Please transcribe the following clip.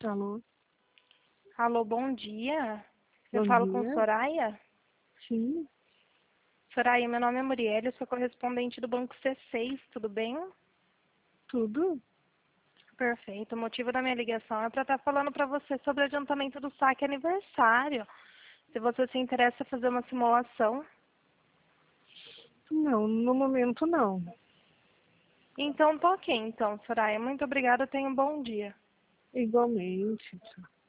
Alô? Alô, bom dia. Eu Bom falo com dia. Soraya. Sim, Soraya, meu nome é Muriel, eu sou correspondente do Banco C6, tudo bem? tudo? Perfeito. O motivo da minha ligação é para estar falando para você sobre o adiantamento do saque aniversário. Se você se interessa em fazer uma simulação. Não, no momento não. Então, tá ok. Então, Soraya, muito obrigada. Tenha um bom dia. Igualmente.